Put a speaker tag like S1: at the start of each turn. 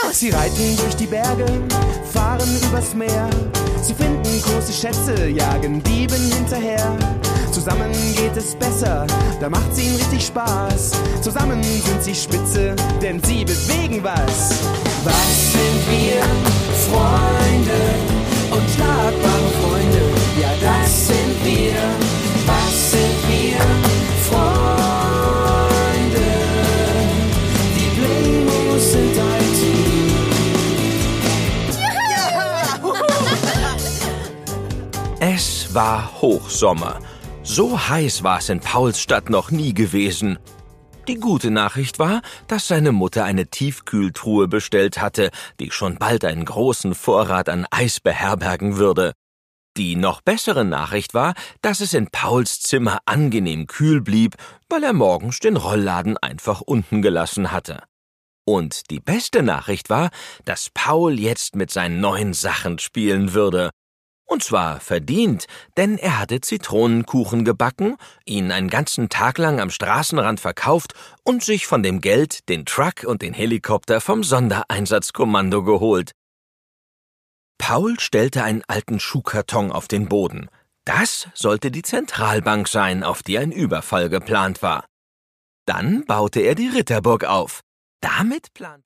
S1: Sie reiten durch die Berge, fahren übers Meer. Sie finden große Schätze, jagen Dieben hinterher. Zusammen geht es besser, da macht's ihnen richtig Spaß. Zusammen sind sie spitze, denn sie bewegen was. Was sind wir? Freunde und schlagbare Freunde. Ja, das sind wir. Was sind wir? Freunde. Die Blingos sind ein Team.
S2: Es war Hochsommer. So heiß war es in Paulsstadt noch nie gewesen. Die gute Nachricht war, dass seine Mutter eine Tiefkühltruhe bestellt hatte, die schon bald einen großen Vorrat an Eis beherbergen würde. Die noch bessere Nachricht war, dass es in Pauls Zimmer angenehm kühl blieb, weil er morgens den Rollladen einfach unten gelassen hatte. Und die beste Nachricht war, dass Paul jetzt mit seinen neuen Sachen spielen würde. Und zwar verdient, denn er hatte Zitronenkuchen gebacken, ihn einen ganzen Tag lang am Straßenrand verkauft und sich von dem Geld den Truck und den Helikopter vom Sondereinsatzkommando geholt. Paul stellte einen alten Schuhkarton auf den Boden. Das sollte die Zentralbank sein, auf die ein Überfall geplant war. Dann baute er die Ritterburg auf. Damit plante